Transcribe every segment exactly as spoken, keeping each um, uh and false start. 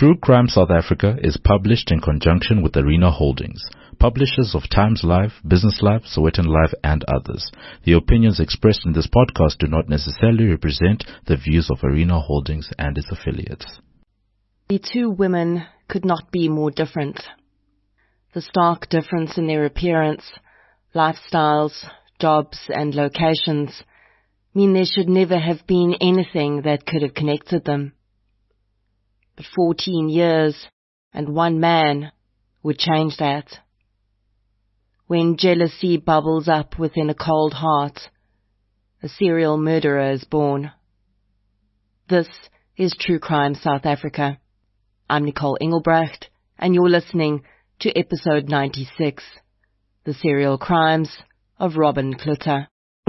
True Crime South Africa is published in conjunction with Arena Holdings, publishers of Times Live, Business Live, Sowetan Live, and others. The opinions expressed in this podcast do not necessarily represent the views of Arena Holdings and its affiliates. The two women could not be more different. The stark difference in their appearance, lifestyles, jobs, and locations mean there should never have been anything that could have connected them. But fourteen years and one man would change that. When jealousy bubbles up within a cold heart, a serial murderer is born. This is True Crime South Africa. I'm Nicole Engelbrecht, and you're listening to episode ninety-six, The Serial Crimes of Robin Klutta.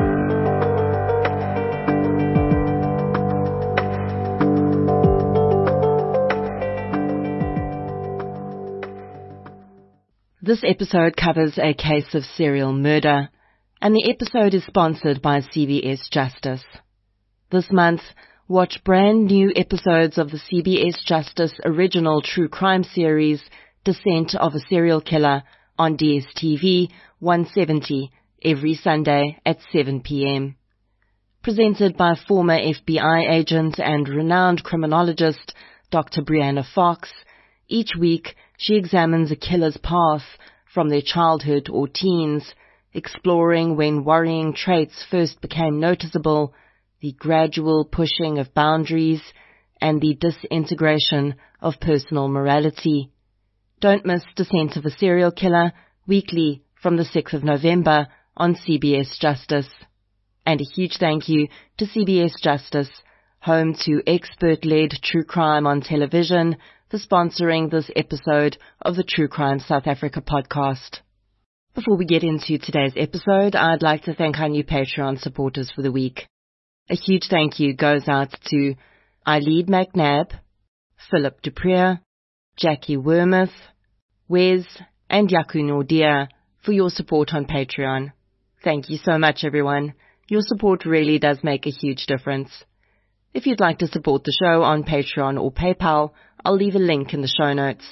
This episode covers a case of serial murder, and the episode is sponsored by C B S Justice. This month, watch brand new episodes of the C B S Justice original true crime series, Descent of a Serial Killer, on D S T V one seventy every Sunday at seven p.m. Presented by former F B I agent and renowned criminologist Doctor Brianna Fox, each week she examines a killer's path from their childhood or teens, exploring when worrying traits first became noticeable, the gradual pushing of boundaries, and the disintegration of personal morality. Don't miss Descent of a Serial Killer, weekly from the sixth of November on C B S Justice. And a huge thank you to C B S Justice, home to expert-led true crime on television, for sponsoring this episode of the True Crime South Africa podcast. Before we get into today's episode, I'd like to thank our new Patreon supporters for the week. A huge thank you goes out to Eileen McNabb, Philip Dupree, Jackie Wormuth, Wes, and Yaku Nordia for your support on Patreon. Thank you so much, everyone. Your support really does make a huge difference. If you'd like to support the show on Patreon or PayPal, I'll leave a link in the show notes.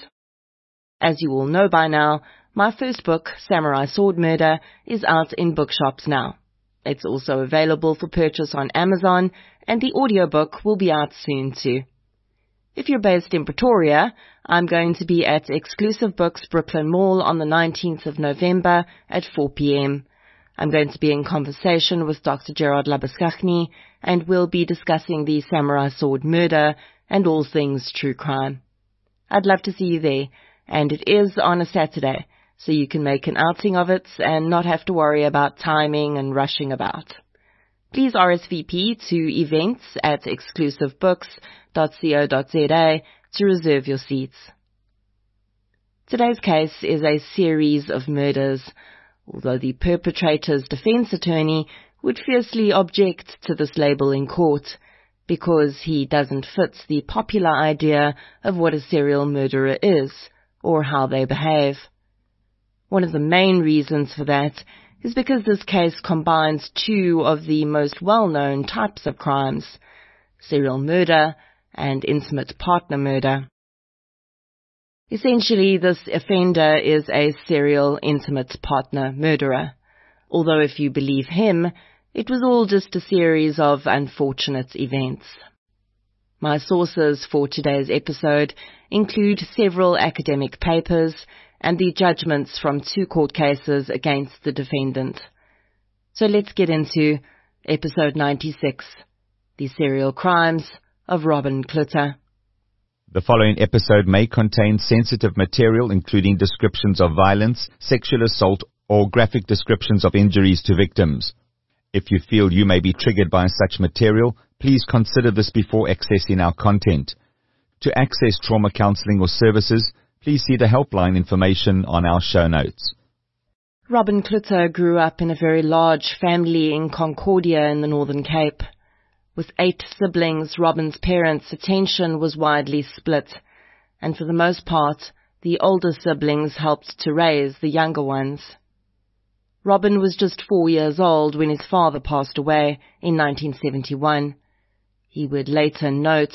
As you all know by now, my first book, Samurai Sword Murder, is out in bookshops now. It's also available for purchase on Amazon, and the audiobook will be out soon too. If you're based in Pretoria, I'm going to be at Exclusive Books Brooklyn Mall on the nineteenth of November at four p.m. I'm going to be in conversation with Doctor Gerard Labuschagne, and we'll be discussing the Samurai Sword Murder and all things true crime. I'd love to see you there, and it is on a Saturday, so you can make an outing of it and not have to worry about timing and rushing about. Please R S V P to events at exclusive books dot co dot za to reserve your seats. Today's case is a series of murders, although the perpetrator's defense attorney would fiercely object to this label in court, because he doesn't fit the popular idea of what a serial murderer is, or how they behave. One of the main reasons for that is because this case combines two of the most well-known types of crimes, serial murder and intimate partner murder. Essentially, this offender is a serial intimate partner murderer, although if you believe him, it was all just a series of unfortunate events. My sources for today's episode include several academic papers and the judgments from two court cases against the defendant. So let's get into episode ninety-six, The Serial Crimes of Robin Klutta. The following episode may contain sensitive material including descriptions of violence, sexual assault, or graphic descriptions of injuries to victims. If you feel you may be triggered by such material, please consider this before accessing our content. To access trauma counseling or services, please see the helpline information on our show notes. Robin Klutta grew up in a very large family in Concordia in the Northern Cape. With eight siblings, Robin's parents' attention was widely split, and for the most part, the older siblings helped to raise the younger ones. Robin was just four years old when his father passed away in nineteen seventy-one. He would later note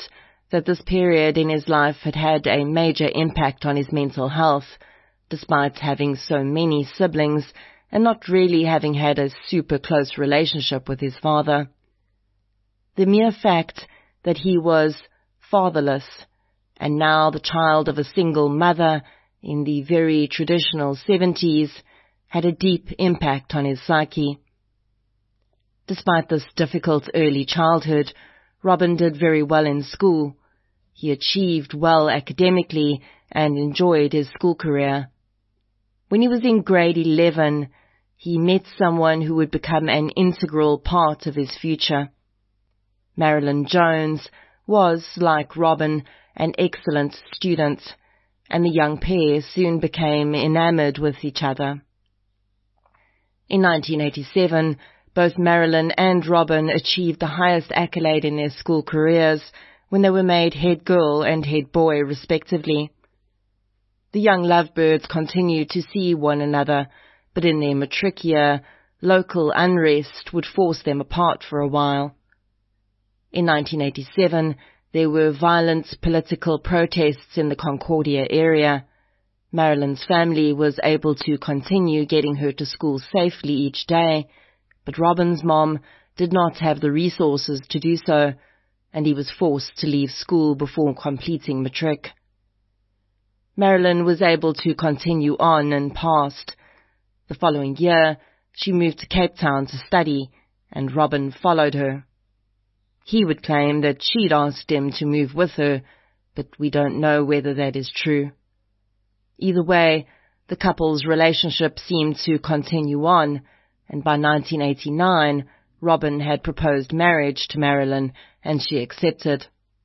that this period in his life had had a major impact on his mental health, despite having so many siblings and not really having had a super close relationship with his father. The mere fact that he was fatherless, and now the child of a single mother in the very traditional seventies, had a deep impact on his psyche. Despite this difficult early childhood, Robin did very well in school. He achieved well academically and enjoyed his school career. When he was in grade eleven, he met someone who would become an integral part of his future. Marilyn Jones was, like Robin, an excellent student, and the young pair soon became enamored with each other. In nineteen eighty-seven, both Marilyn and Robin achieved the highest accolade in their school careers when they were made head girl and head boy, respectively. The young lovebirds continued to see one another, but in their matric year, local unrest would force them apart for a while. In nineteen eighty-seven, there were violent political protests in the Concordia area. Marilyn's family was able to continue getting her to school safely each day, but Robin's mom did not have the resources to do so, and he was forced to leave school before completing matric. Marilyn was able to continue on and passed. The following year, she moved to Cape Town to study, and Robin followed her. He would claim that she'd asked him to move with her, but we don't know whether that is true. Either way, the couple's relationship seemed to continue on, and by nineteen eighty-nine, Robin had proposed marriage to Marilyn, and she accepted.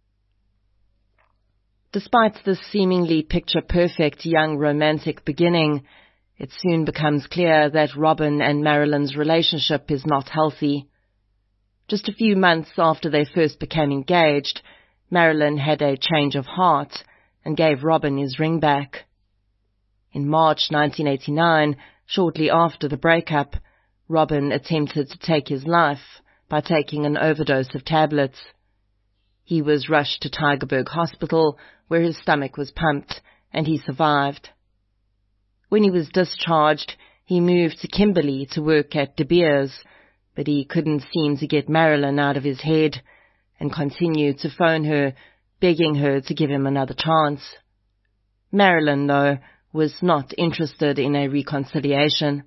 Despite this seemingly picture-perfect young romantic beginning, it soon becomes clear that Robin and Marilyn's relationship is not healthy. Just a few months after they first became engaged, Marilyn had a change of heart and gave Robin his ring back. In March nineteen eighty-nine, shortly after the breakup, Robin attempted to take his life by taking an overdose of tablets. He was rushed to Tygerberg Hospital, where his stomach was pumped, and he survived. When he was discharged, he moved to Kimberley to work at De Beers, but he couldn't seem to get Marilyn out of his head, and continued to phone her, begging her to give him another chance. Marilyn, though, was not interested in a reconciliation.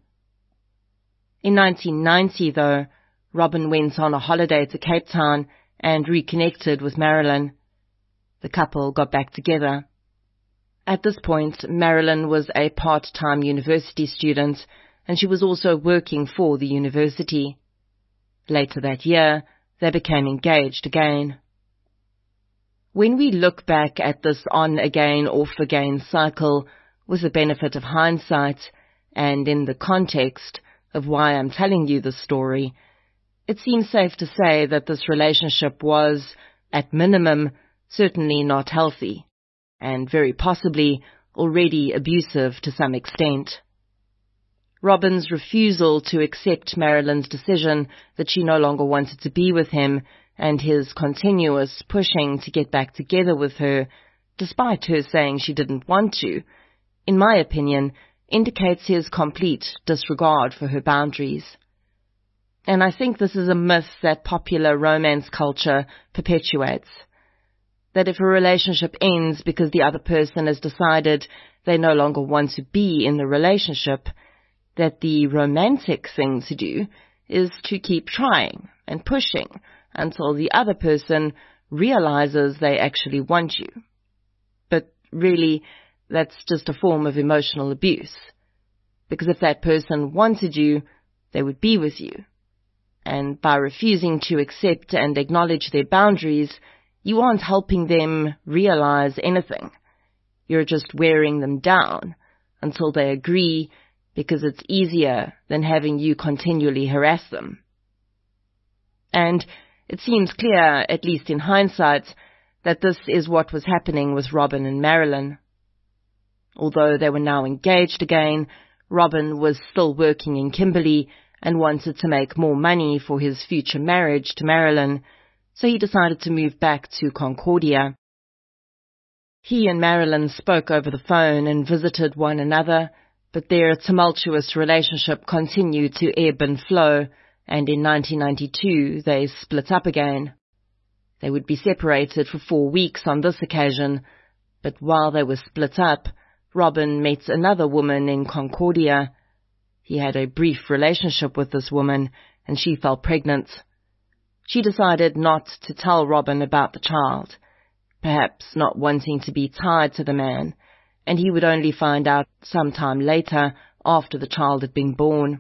In nineteen ninety, though, Robin went on a holiday to Cape Town and reconnected with Marilyn. The couple got back together. At this point, Marilyn was a part-time university student, and she was also working for the university. Later that year, they became engaged again. When we look back at this on-again, off-again cycle, with the benefit of hindsight, and in the context of why I'm telling you this story, it seems safe to say that this relationship was, at minimum, certainly not healthy, and very possibly already abusive to some extent. Robin's refusal to accept Marilyn's decision that she no longer wanted to be with him, and his continuous pushing to get back together with her, despite her saying she didn't want to, in my opinion, indicates his complete disregard for her boundaries. And I think this is a myth that popular romance culture perpetuates. That if a relationship ends because the other person has decided they no longer want to be in the relationship, that the romantic thing to do is to keep trying and pushing until the other person realizes they actually want you. But really, that's just a form of emotional abuse. Because if that person wanted you, they would be with you. And by refusing to accept and acknowledge their boundaries, you aren't helping them realize anything. You're just wearing them down until they agree, because it's easier than having you continually harass them. And it seems clear, at least in hindsight, that this is what was happening with Robin and Marilyn. Although they were now engaged again, Robin was still working in Kimberley and wanted to make more money for his future marriage to Marilyn, so he decided to move back to Concordia He and Marilyn spoke over the phone and visited one another, but their tumultuous relationship continued to ebb and flow, and in nineteen ninety-two they split up again. They would be separated for four weeks on this occasion, but while they were split up, Robin met another woman in Concordia. He had a brief relationship with this woman, and she fell pregnant. She decided not to tell Robin about the child, perhaps not wanting to be tied to the man, and he would only find out sometime later after the child had been born.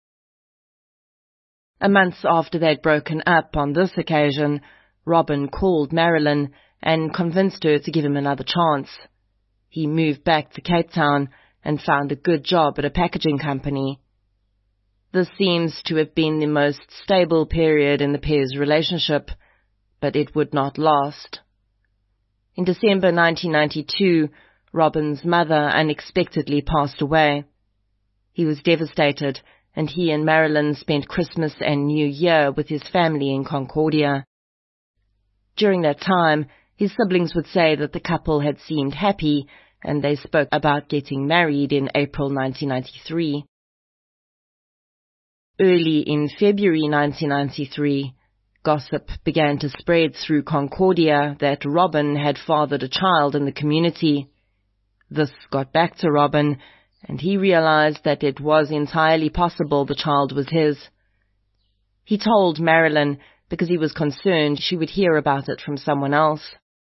A month after they'd broken up on this occasion, Robin called Marilyn and convinced her to give him another chance. He moved back to Cape Town and found a good job at a packaging company. This seems to have been the most stable period in the pair's relationship, but it would not last. In December nineteen ninety-two, Robin's mother unexpectedly passed away. He was devastated, and he and Marilyn spent Christmas and New Year with his family in Concordia. During that time, his siblings would say that the couple had seemed happy, and they spoke about getting married in April nineteen ninety-three. Early in February nineteen ninety-three, gossip began to spread through Concordia that Robin had fathered a child in the community. This got back to Robin, and he realized that it was entirely possible the child was his. He told Marilyn because he was concerned she would hear about it from someone else.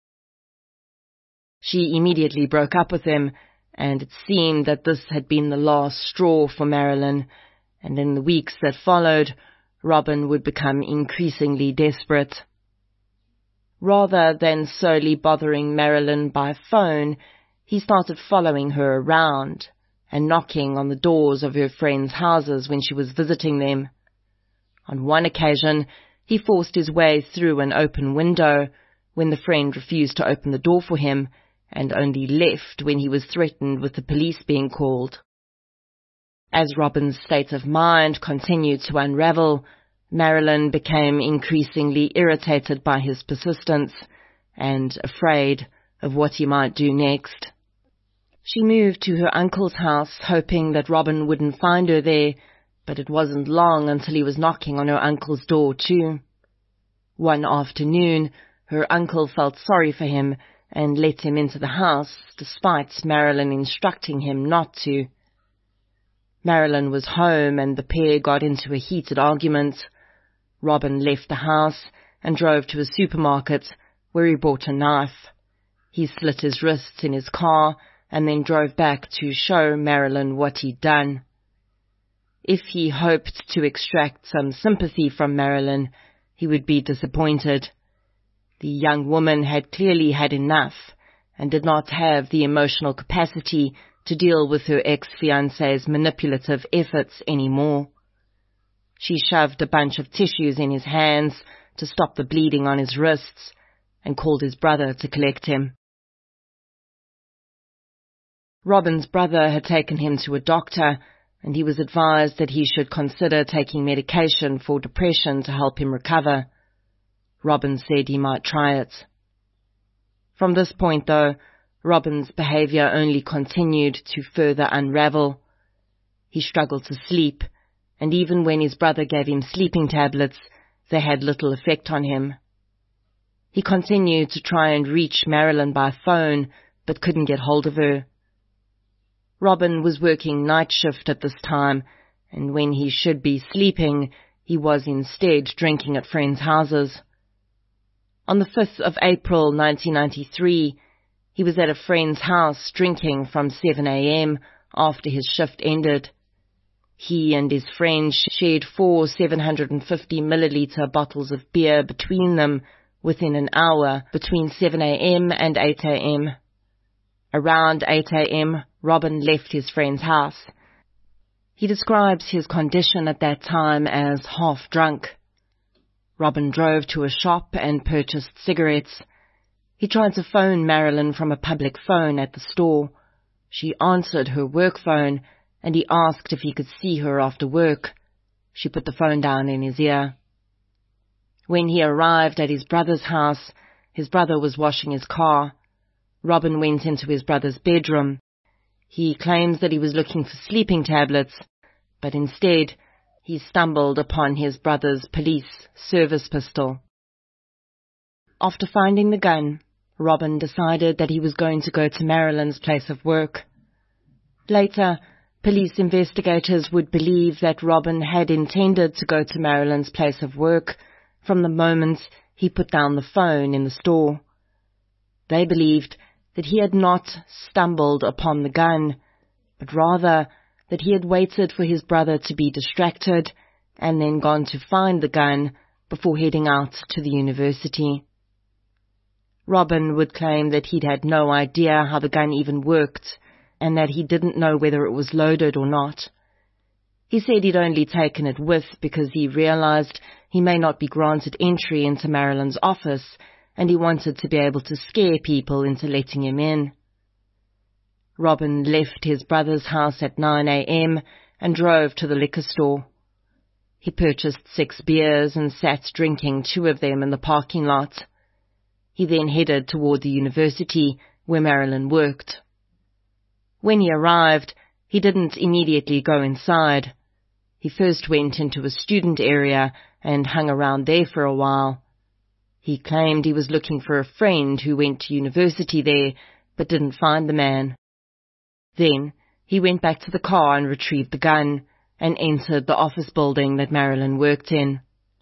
She immediately broke up with him, and it seemed that this had been the last straw for Marilyn, and in the weeks that followed, Robin would become increasingly desperate. Rather than solely bothering Marilyn by phone, he started following her around and knocking on the doors of her friends' houses when she was visiting them. On one occasion, he forced his way through an open window when the friend refused to open the door for him, and only left when he was threatened with the police being called. As Robin's state of mind continued to unravel, Marilyn became increasingly irritated by his persistence and afraid of what he might do next. She moved to her uncle's house, hoping that Robin wouldn't find her there, but it wasn't long until he was knocking on her uncle's door too. One afternoon, her uncle felt sorry for him and let him into the house, despite Marilyn instructing him not to. Marilyn was home, and the pair got into a heated argument. Robin left the house and drove to a supermarket, where he bought a knife. He slit his wrists in his car and then drove back to show Marilyn what he'd done. If he hoped to extract some sympathy from Marilyn, he would be disappointed. The young woman had clearly had enough and did not have the emotional capacity to deal with her ex-fiancé's manipulative efforts anymore. She shoved a bunch of tissues in his hands to stop the bleeding on his wrists and called his brother to collect him. Robin's brother had taken him to a doctor, and he was advised that he should consider taking medication for depression to help him recover. Robin said he might try it. From this point, though, Robin's behavior only continued to further unravel. He struggled to sleep, and even when his brother gave him sleeping tablets, they had little effect on him. He continued to try and reach Marilyn by phone, but couldn't get hold of her. Robin was working night shift at this time, and when he should be sleeping, he was instead drinking at friends' houses. On the fifth of April nineteen ninety-three, he was at a friend's house drinking from seven a.m. after his shift ended. He and his friend shared four seven hundred fifty milliliter bottles of beer between them within an hour between seven a.m. and eight a.m. Around eight a.m., Robin left his friend's house. He describes his condition at that time as half-drunk. Robin drove to a shop and purchased cigarettes. He tried to phone Marilyn from a public phone at the store. She answered her work phone, and he asked if he could see her after work. She put the phone down in his ear. When he arrived at his brother's house, his brother was washing his car. Robin went into his brother's bedroom. He claims that he was looking for sleeping tablets, but instead he stumbled upon his brother's police service pistol. After finding the gun, Robin decided that he was going to go to Marilyn's place of work. Later, police investigators would believe that Robin had intended to go to Marilyn's place of work from the moment he put down the phone in the store. They believed that he had not stumbled upon the gun, but rather that he had waited for his brother to be distracted and then gone to find the gun before heading out to the university. Robin would claim that he'd had no idea how the gun even worked, and that he didn't know whether it was loaded or not. He said he'd only taken it with because he realized he may not be granted entry into Marilyn's office, and he wanted to be able to scare people into letting him in. Robin left his brother's house at nine a.m. and drove to the liquor store. He purchased six beers and sat drinking two of them in the parking lot. He then headed toward the university where Marilyn worked. When he arrived, he didn't immediately go inside. He first went into a student area and hung around there for a while. He claimed he was looking for a friend who went to university there, but didn't find the man. Then he went back to the car and retrieved the gun, and entered the office building that Marilyn worked in.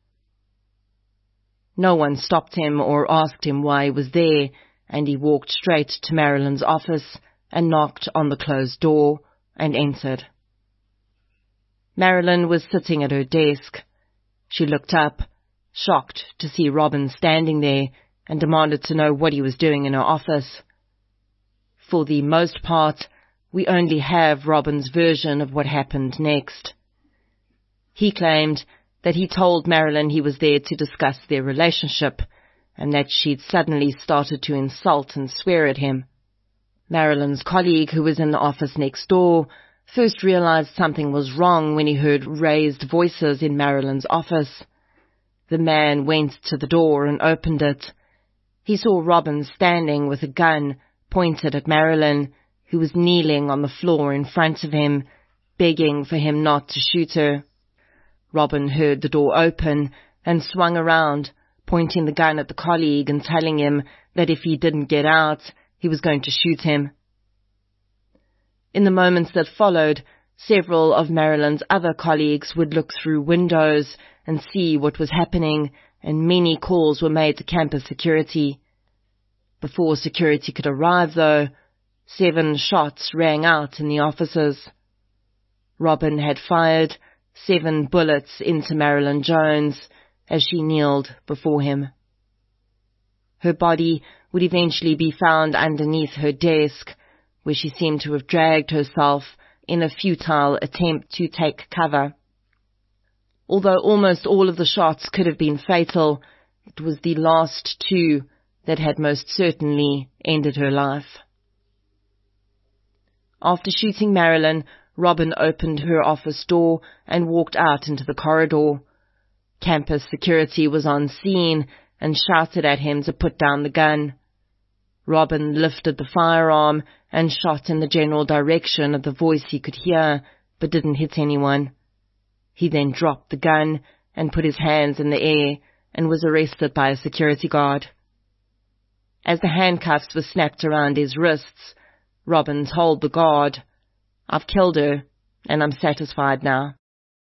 No one stopped him or asked him why he was there, and he walked straight to Marilyn's office and knocked on the closed door and entered. Marilyn was sitting at her desk. She looked up, shocked to see Robin standing there, and demanded to know what he was doing in her office. For the most part, we only have Robin's version of what happened next. He claimed that he told Marilyn he was there to discuss their relationship, and that she'd suddenly started to insult and swear at him. Marilyn's colleague, who was in the office next door, first realized something was wrong when he heard raised voices in Marilyn's office. The man went to the door and opened it. He saw Robin standing with a gun pointed at Marilyn, who was kneeling on the floor in front of him, begging for him not to shoot her. Robin heard the door open and swung around, pointing the gun at the colleague and telling him that if he didn't get out, he was going to shoot him. In the moments that followed, several of Marilyn's other colleagues would look through windows and see what was happening, and many calls were made to campus security. Before security could arrive, though, seven shots rang out in the offices. Robin had fired seven bullets into Marilyn Jones as she kneeled before him. Her body would eventually be found underneath her desk, where she seemed to have dragged herself in a futile attempt to take cover. Although almost all of the shots could have been fatal, it was the last two that had most certainly ended her life. After shooting Marilyn, Robin opened her office door and walked out into the corridor. Campus security was on scene and shouted at him to put down the gun. Robin lifted the firearm and shot in the general direction of the voice he could hear, but didn't hit anyone. He then dropped the gun and put his hands in the air and was arrested by a security guard. As the handcuffs were snapped around his wrists, Robin told the guard, "I've killed her, and I'm satisfied now."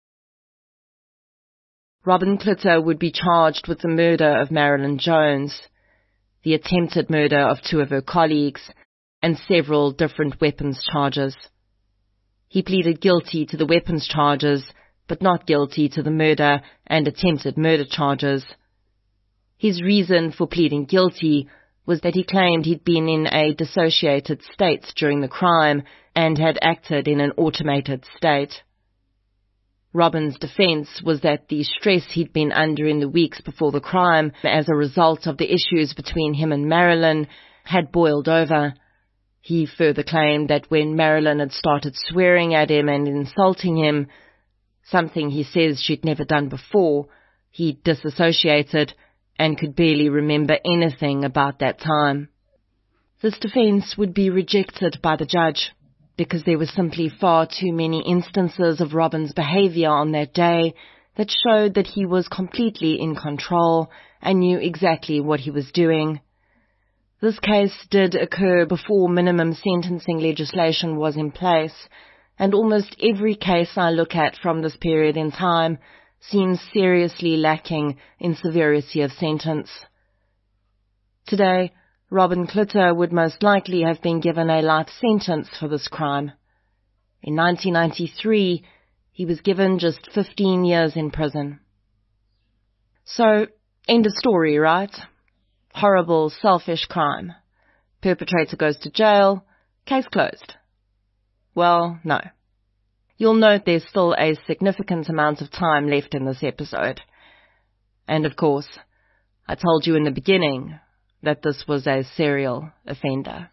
Robin Kliter would be charged with the murder of Marilyn Jones, the attempted murder of two of her colleagues, and several different weapons charges. He pleaded guilty to the weapons charges, but not guilty to the murder and attempted murder charges. His reason for pleading guilty was that he claimed he'd been in a dissociated state during the crime and had acted in an automated state. Robin's defense was that the stress he'd been under in the weeks before the crime, as a result of the issues between him and Marilyn, had boiled over. He further claimed that when Marilyn had started swearing at him and insulting him, something he says she'd never done before, he disassociated and could barely remember anything about that time. This defense would be rejected by the judge because there were simply far too many instances of Robin's behavior on that day that showed that he was completely in control and knew exactly what he was doing. This case did occur before minimum sentencing legislation was in place, and almost every case I look at from this period in time seems seriously lacking in severity of sentence. Today, Robin Klüter would most likely have been given a life sentence for this crime. In nineteen ninety-three, he was given just fifteen years in prison. So, end of story, right? Horrible, selfish crime. Perpetrator goes to jail, case closed. Well, no. You'll note there's still a significant amount of time left in this episode. And of course, I told you in the beginning that this was a serial offender.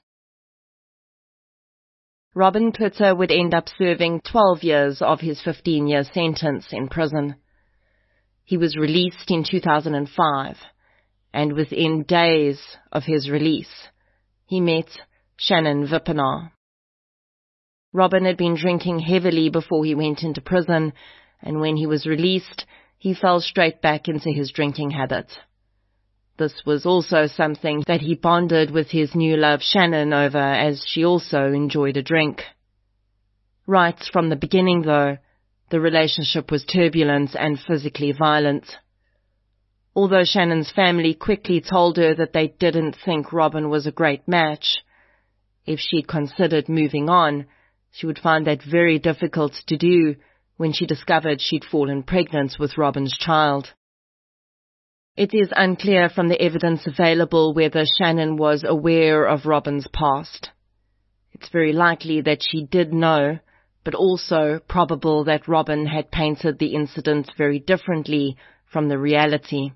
Robin Klüter would end up serving twelve years of his fifteen-year sentence in prison. He was released in two thousand five, and within days of his release, he met Shannon Wippenaar. Robin had been drinking heavily before he went into prison, and when he was released, he fell straight back into his drinking habit. This was also something that he bonded with his new love Shannon over, as she also enjoyed a drink. Right from the beginning, though, the relationship was turbulent and physically violent. Although Shannon's family quickly told her that they didn't think Robin was a great match, if she'd considered moving on, she would find that very difficult to do when she discovered she'd fallen pregnant with Robin's child. It is unclear from the evidence available whether Shannon was aware of Robin's past. It's very likely that she did know, but also probable that Robin had painted the incident very differently from the reality.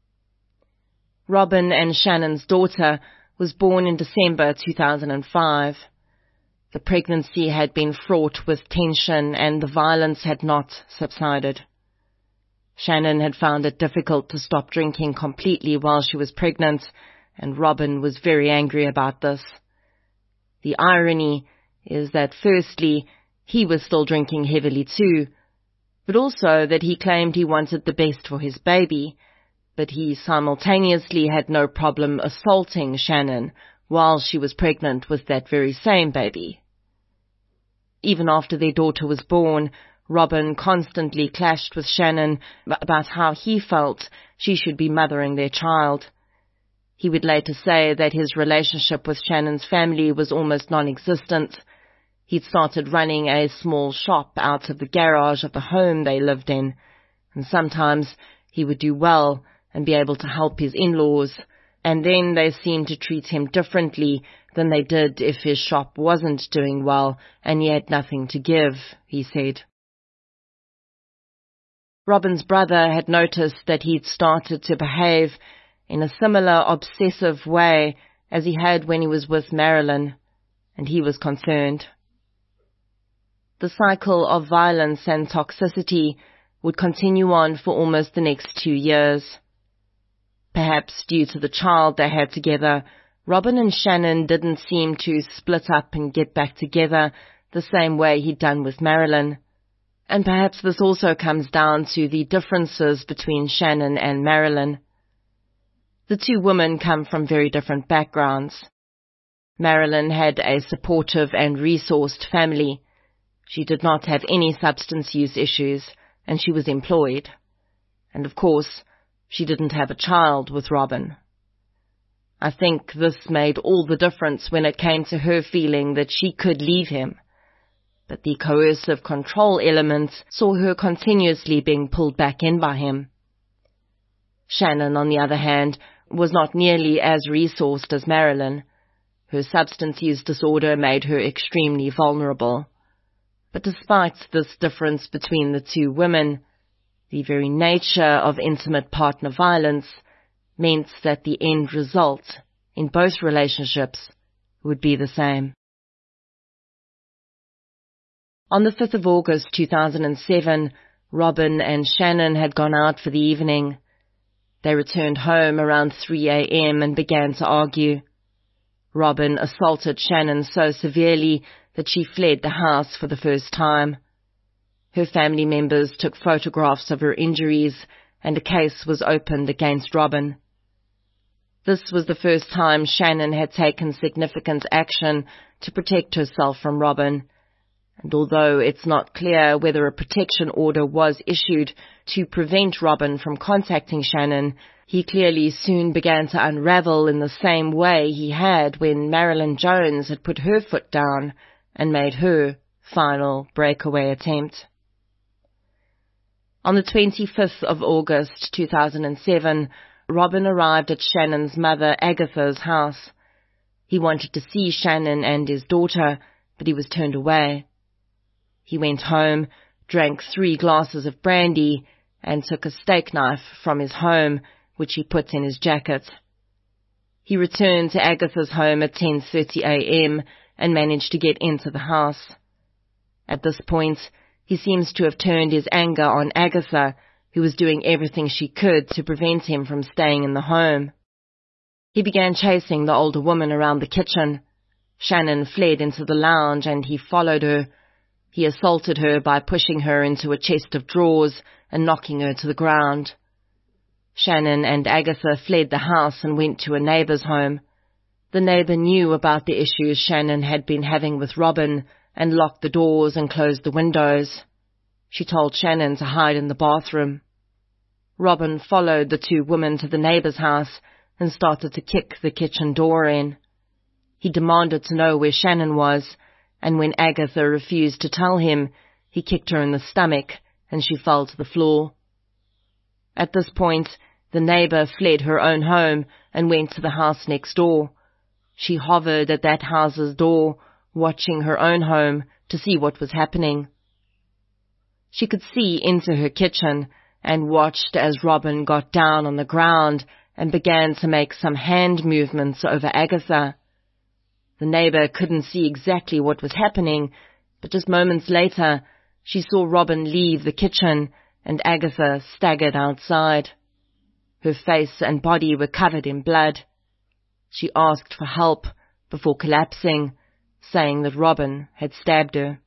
Robin and Shannon's daughter was born in December two thousand five. The pregnancy had been fraught with tension and the violence had not subsided. Shannon had found it difficult to stop drinking completely while she was pregnant, and Robin was very angry about this. The irony is that firstly, he was still drinking heavily too, but also that he claimed he wanted the best for his baby, but he simultaneously had no problem assaulting Shannon while she was pregnant with that very same baby. Even after their daughter was born, Robin constantly clashed with Shannon about how he felt she should be mothering their child. He would later say that his relationship with Shannon's family was almost non-existent. He'd started running a small shop out of the garage of the home they lived in, and sometimes he would do well and be able to help his in-laws, and then they seemed to treat him differently than they did if his shop wasn't doing well and he had nothing to give, he said. Robin's brother had noticed that he'd started to behave in a similar obsessive way as he had when he was with Marilyn, and he was concerned. The cycle of violence and toxicity would continue on for almost the next two years. Perhaps due to the child they had together, Robin and Shannon didn't seem to split up and get back together the same way he'd done with Marilyn. And perhaps this also comes down to the differences between Shannon and Marilyn. The two women come from very different backgrounds. Marilyn had a supportive and resourced family. She did not have any substance use issues, and she was employed. And of course, she didn't have a child with Robin. I think this made all the difference when it came to her feeling that she could leave him. But the coercive control element saw her continuously being pulled back in by him. Shannon, on the other hand, was not nearly as resourced as Marilyn. Her substance use disorder made her extremely vulnerable. But despite this difference between the two women, the very nature of intimate partner violence meant that the end result in both relationships would be the same. On the fifth of August two thousand seven, Robin and Shannon had gone out for the evening. They returned home around three a.m. and began to argue. Robin assaulted Shannon so severely that she fled the house for the first time. Her family members took photographs of her injuries, and a case was opened against Robin. This was the first time Shannon had taken significant action to protect herself from Robin, and although it's not clear whether a protection order was issued to prevent Robin from contacting Shannon, he clearly soon began to unravel in the same way he had when Marilyn Jones had put her foot down and made her final breakaway attempt. On the twenty-fifth of August two thousand seven, Robin arrived at Shannon's mother Agatha's house. He wanted to see Shannon and his daughter, but he was turned away. He went home, drank three glasses of brandy, and took a steak knife from his home, which he put in his jacket. He returned to Agatha's home at ten thirty a m and managed to get into the house. At this point, he seems to have turned his anger on Agatha, who was doing everything she could to prevent him from staying in the home. He began chasing the older woman around the kitchen. Shannon fled into the lounge and he followed her. He assaulted her by pushing her into a chest of drawers and knocking her to the ground. Shannon and Agatha fled the house and went to a neighbor's home. The neighbor knew about the issues Shannon had been having with Robin and locked the doors and closed the windows. She told Shannon to hide in the bathroom. Robin followed the two women to the neighbor's house and started to kick the kitchen door in. He demanded to know where Shannon was, and when Agatha refused to tell him, he kicked her in the stomach and she fell to the floor. At this point, the neighbor fled her own home and went to the house next door. She hovered at that house's door, watching her own home to see what was happening. She could see into her kitchen and watched as Robin got down on the ground and began to make some hand movements over Agatha. The neighbor couldn't see exactly what was happening, but just moments later, she saw Robin leave the kitchen and Agatha staggered outside. Her face and body were covered in blood. She asked for help before collapsing, saying that Robin had stabbed her.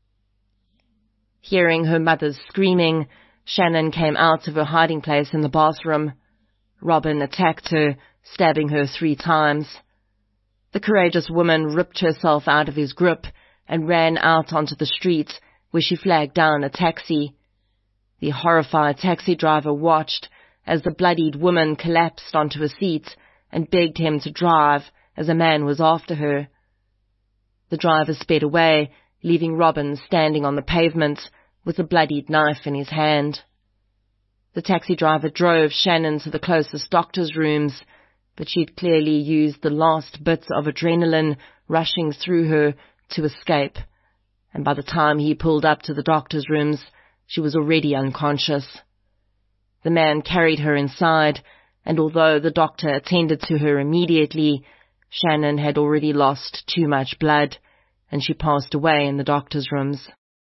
Hearing her mother's screaming, Shannon came out of her hiding place in the bathroom. Robin attacked her, stabbing her three times. The courageous woman ripped herself out of his grip and ran out onto the street, where she flagged down a taxi. The horrified taxi driver watched as the bloodied woman collapsed onto a seat and begged him to drive as a man was after her. The driver sped away, leaving Robin standing on the pavement with a bloodied knife in his hand. The taxi driver drove Shannon to the closest doctor's rooms, but she'd clearly used the last bits of adrenaline rushing through her to escape, and by the time he pulled up to the doctor's rooms, she was already unconscious. The man carried her inside, and although the doctor attended to her immediately, Shannon had already lost too much blood, and she passed away in the doctor's rooms.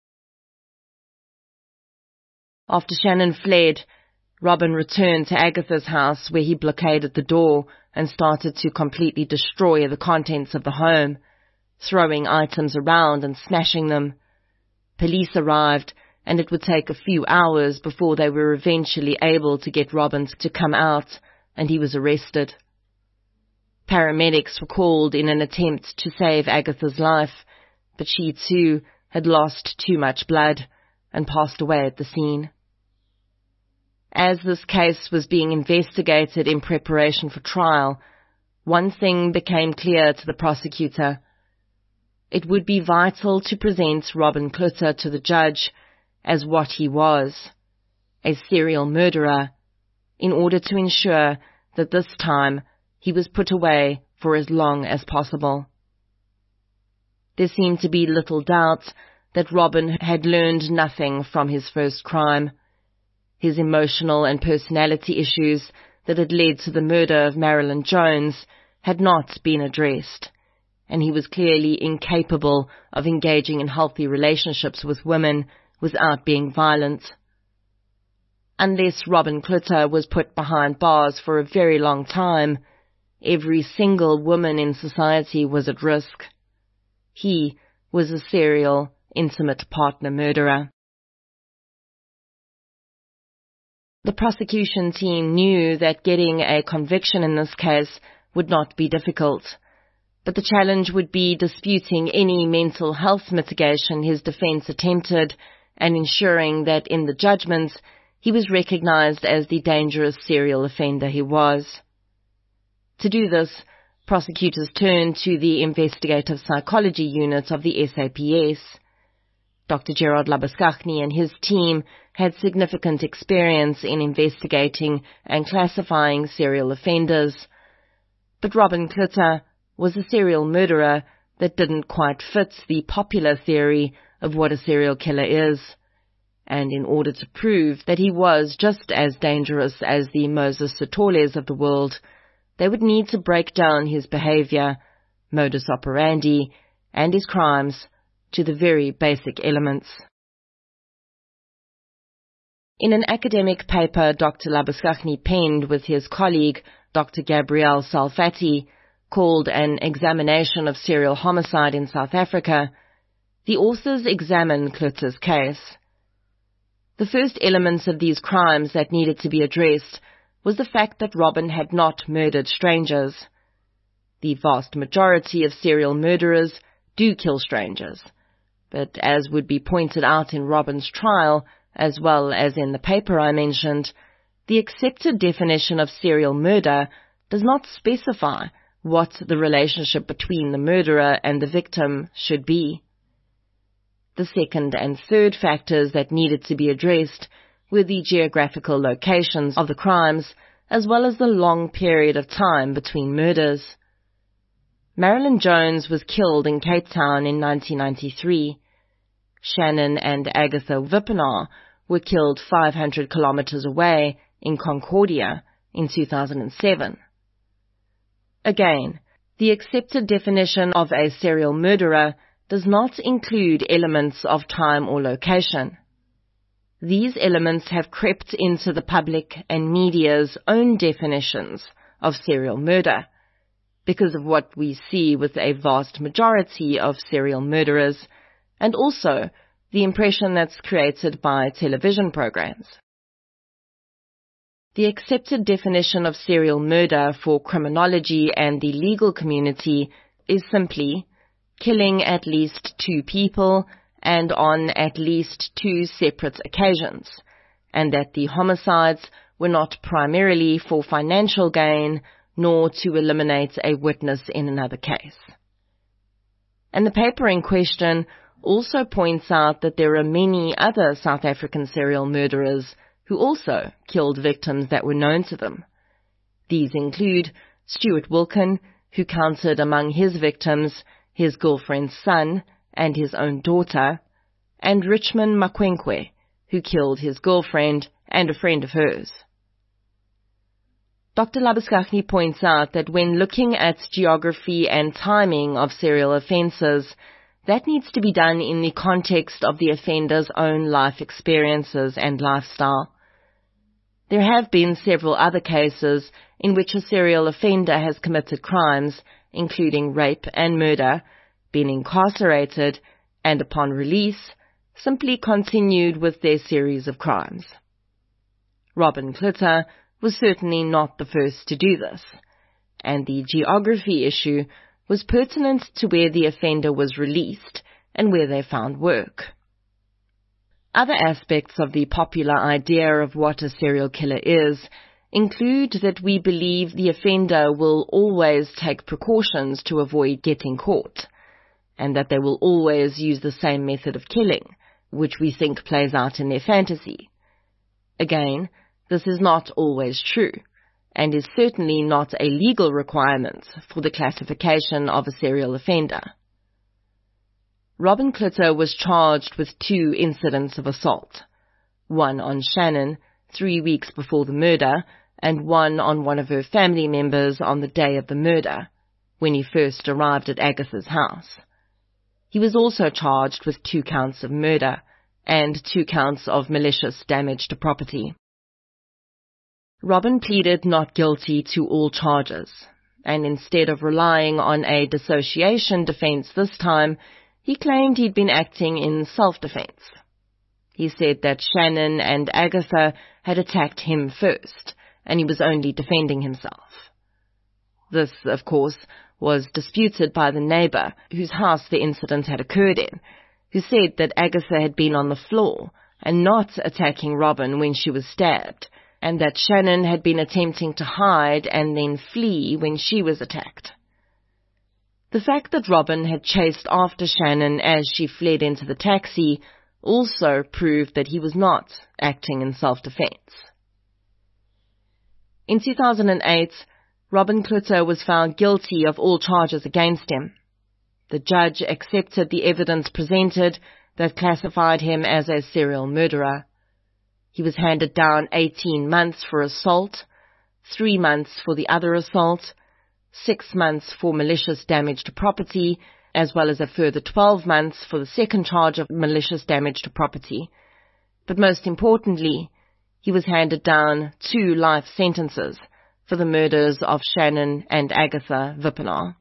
After Shannon fled, Robin returned to Agatha's house, where he blockaded the door and started to completely destroy the contents of the home, throwing items around and smashing them. Police arrived, and it would take a few hours before they were eventually able to get Robin to come out, and he was arrested. Paramedics were called in an attempt to save Agatha's life, but she too had lost too much blood and passed away at the scene. As this case was being investigated in preparation for trial, one thing became clear to the prosecutor. It would be vital to present Robin Klütter to the judge as what he was, a serial murderer, in order to ensure that this time he was put away for as long as possible. There seemed to be little doubt that Robin had learned nothing from his first crime. His emotional and personality issues that had led to the murder of Marilyn Jones had not been addressed, and he was clearly incapable of engaging in healthy relationships with women without being violent. Unless Robin Klütter was put behind bars for a very long time, every single woman in society was at risk. He was a serial, intimate partner murderer. The prosecution team knew that getting a conviction in this case would not be difficult, but the challenge would be disputing any mental health mitigation his defense attempted and ensuring that in the judgments he was recognized as the dangerous serial offender he was. To do this, prosecutors turned to the investigative psychology unit of the S A P S. Doctor Gerard Labuschagne and his team had significant experience in investigating and classifying serial offenders, but Robin Kliter was a serial murderer that didn't quite fit the popular theory of what a serial killer is, and in order to prove that he was just as dangerous as the Moses Sitoles of the world, they would need to break down his behavior, modus operandi, and his crimes to the very basic elements. In an academic paper Doctor Labuschagne penned with his colleague Doctor Gabrielle Salfati, called An Examination of Serial Homicide in South Africa, the authors examine Kliter's case. The first elements of these crimes that needed to be addressed was the fact that Robin had not murdered strangers. The vast majority of serial murderers do kill strangers, but as would be pointed out in Robin's trial, as well as in the paper I mentioned, the accepted definition of serial murder does not specify what the relationship between the murderer and the victim should be. The second and third factors that needed to be addressed were the geographical locations of the crimes, as well as the long period of time between murders. Marilyn Jones was killed in Cape Town in nineteen ninety-three. Shannon and Agatha Wippenaar were killed five hundred kilometers away in Concordia in two thousand seven. Again, the accepted definition of a serial murderer does not include elements of time or location. These elements have crept into the public and media's own definitions of serial murder because of what we see with a vast majority of serial murderers, and also the impression that's created by television programs. The accepted definition of serial murder for criminology and the legal community is simply killing at least two people and on at least two separate occasions, and that the homicides were not primarily for financial gain nor to eliminate a witness in another case. And the paper in question also points out that there are many other South African serial murderers who also killed victims that were known to them. These include Stuart Wilken, who counted among his victims his girlfriend's son and his own daughter, and Richmond Makwenkwe, who killed his girlfriend and a friend of hers. Doctor Labuschagne points out that when looking at geography and timing of serial offences, that needs to be done in the context of the offender's own life experiences and lifestyle. There have been several other cases in which a serial offender has committed crimes, including rape and murder, been incarcerated, and upon release, simply continued with their series of crimes. Robin Kliter was certainly not the first to do this, and the geography issue was pertinent to where the offender was released and where they found work. Other aspects of the popular idea of what a serial killer is include that we believe the offender will always take precautions to avoid getting caught, and that they will always use the same method of killing, which we think plays out in their fantasy. Again, this is not always true, and is certainly not a legal requirement for the classification of a serial offender. Robin Kliter was charged with two incidents of assault, one on Shannon three weeks before the murder, and one on one of her family members on the day of the murder, when he first arrived at Agatha's house. He was also charged with two counts of murder and two counts of malicious damage to property. Robin pleaded not guilty to all charges, and instead of relying on a dissociation defense this time, he claimed he'd been acting in self-defense. He said that Shannon and Agatha had attacked him first, and he was only defending himself. This, of course, was disputed by the neighbor whose house the incident had occurred in, who said that Agatha had been on the floor and not attacking Robin when she was stabbed, and that Shannon had been attempting to hide and then flee when she was attacked. The fact that Robin had chased after Shannon as she fled into the taxi also proved that he was not acting in self-defense. In two thousand eight, Robin Klütter was found guilty of all charges against him. The judge accepted the evidence presented that classified him as a serial murderer. He was handed down eighteen months for assault, three months for the other assault, six months for malicious damage to property, as well as a further twelve months for the second charge of malicious damage to property. But most importantly, he was handed down two life sentences for the murders of Shannon and Agatha Wippenaar.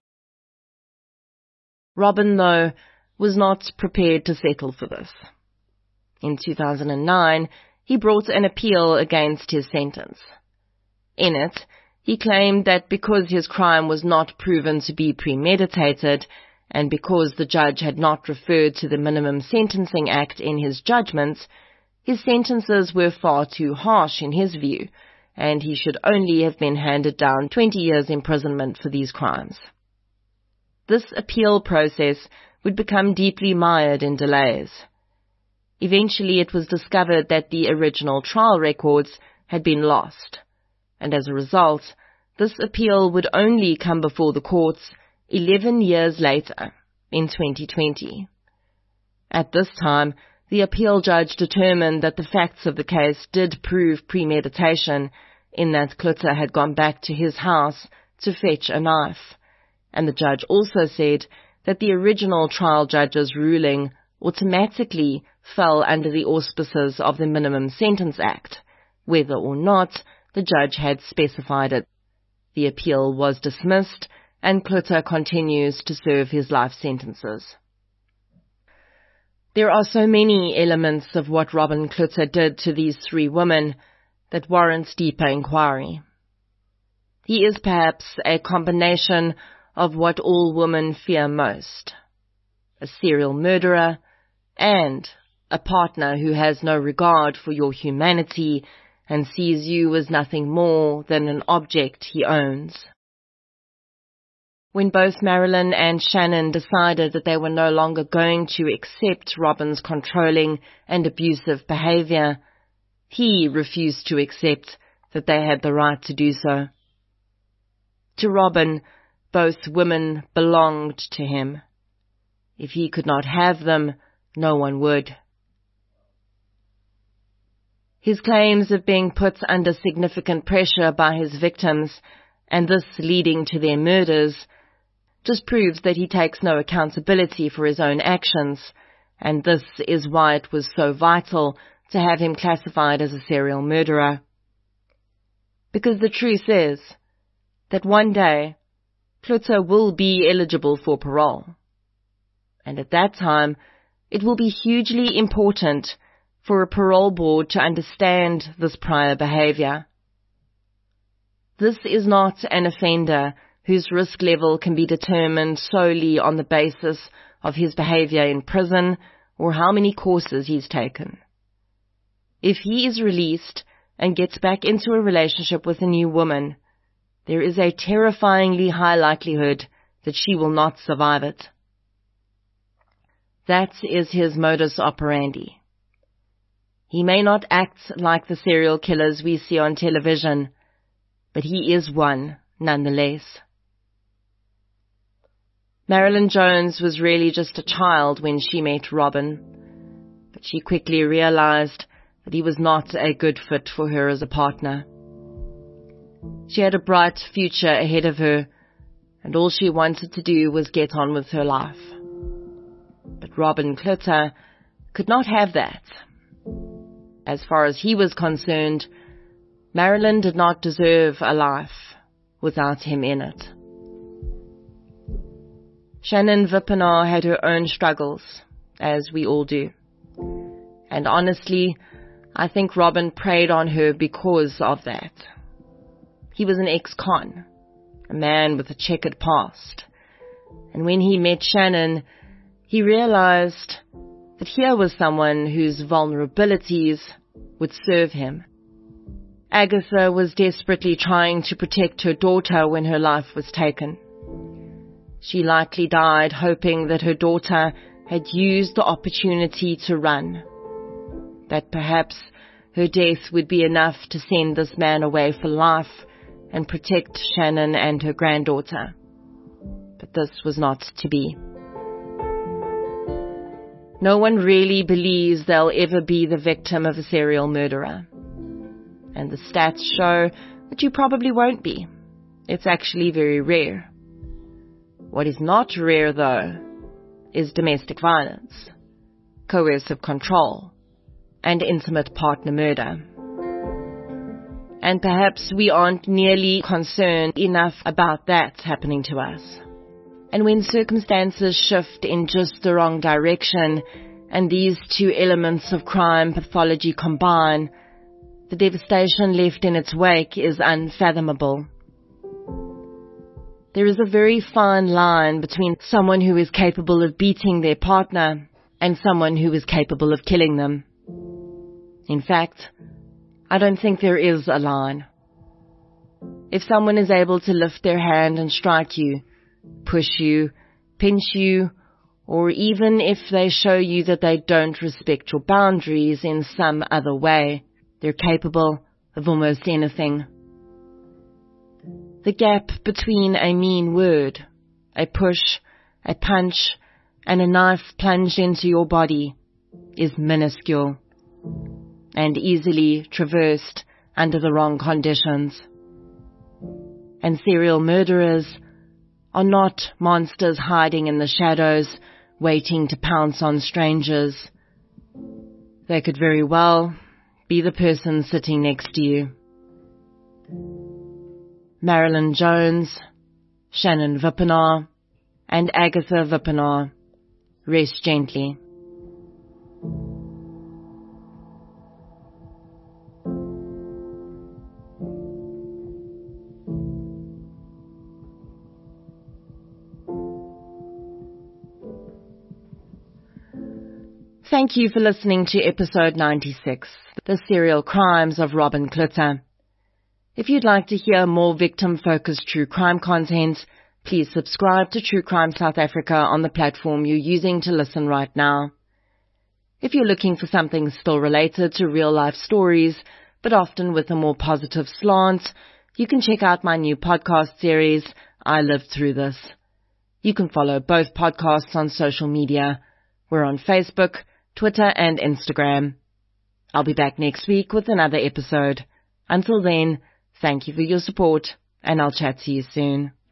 Robin, though, was not prepared to settle for this. In two thousand nine, he brought an appeal against his sentence. In it, he claimed that because his crime was not proven to be premeditated, and because the judge had not referred to the Minimum Sentencing Act in his judgments, his sentences were far too harsh in his view, and he should only have been handed down twenty years imprisonment for these crimes. This appeal process would become deeply mired in delays. Eventually it was discovered that the original trial records had been lost, and as a result, this appeal would only come before the courts eleven years later, in twenty twenty. At this time, the appeal judge determined that the facts of the case did prove premeditation, in that Klütter had gone back to his house to fetch a knife, and the judge also said that the original trial judge's ruling automatically fell under the auspices of the Minimum Sentence Act, whether or not the judge had specified it. The appeal was dismissed, and Klütter continues to serve his life sentences. There are so many elements of what Robin Klütter did to these three women that warrants deeper inquiry. He is perhaps a combination of what all women fear most: a serial murderer and a partner who has no regard for your humanity and sees you as nothing more than an object he owns. When both Marilyn and Shannon decided that they were no longer going to accept Robin's controlling and abusive behavior, he refused to accept that they had the right to do so. To Robin, both women belonged to him. If he could not have them, no one would. His claims of being put under significant pressure by his victims, and this leading to their murders, just proves that he takes no accountability for his own actions, and this is why it was so vital to have him classified as a serial murderer. Because the truth is that one day Klütter will be eligible for parole, and at that time it will be hugely important for a parole board to understand this prior behavior. This is not an offender whose risk level can be determined solely on the basis of his behavior in prison or how many courses he's taken. If he is released and gets back into a relationship with a new woman, there is a terrifyingly high likelihood that she will not survive it. That is his modus operandi. He may not act like the serial killers we see on television, but he is one nonetheless. Marilyn Jones was really just a child when she met Robin, but she quickly realized that he was not a good fit for her as a partner. She had a bright future ahead of her, and all she wanted to do was get on with her life. But Robin Klütter could not have that. As far as he was concerned, Marilyn did not deserve a life without him in it. Shannon Vippenaar had her own struggles, as we all do. And honestly, I think Robin preyed on her because of that. He was an ex-con, a man with a checkered past. And when he met Shannon, he realized that here was someone whose vulnerabilities would serve him. Agatha was desperately trying to protect her daughter when her life was taken. She likely died hoping that her daughter had used the opportunity to run, that perhaps her death would be enough to send this man away for life and protect Shannon and her granddaughter. But this was not to be. No one really believes they'll ever be the victim of a serial murderer. And the stats show that you probably won't be. It's actually very rare. What is not rare, though, is domestic violence, coercive control, and intimate partner murder. And perhaps we aren't nearly concerned enough about that happening to us. And when circumstances shift in just the wrong direction, and these two elements of crime pathology combine, the devastation left in its wake is unfathomable. There is a very fine line between someone who is capable of beating their partner and someone who is capable of killing them. In fact, I don't think there is a line. If someone is able to lift their hand and strike you, push you, pinch you, or even if they show you that they don't respect your boundaries in some other way, they're capable of almost anything. The gap between a mean word, a push, a punch, and a knife plunged into your body is minuscule and easily traversed under the wrong conditions. And serial murderers are not monsters hiding in the shadows, waiting to pounce on strangers. They could very well be the person sitting next to you. Marilyn Jones, Shannon Vippenaar, and Agatha Vippenaar, rest gently. Thank you for listening to episode ninety-six, The Serial Crimes of Robin Klütter. If you'd like to hear more victim-focused true crime content, please subscribe to True Crime South Africa on the platform you're using to listen right now. If you're looking for something still related to real-life stories, but often with a more positive slant, you can check out my new podcast series, I Lived Through This. You can follow both podcasts on social media. We're on Facebook, Twitter, and Instagram. I'll be back next week with another episode. Until then, thank you for your support, and I'll chat to you soon.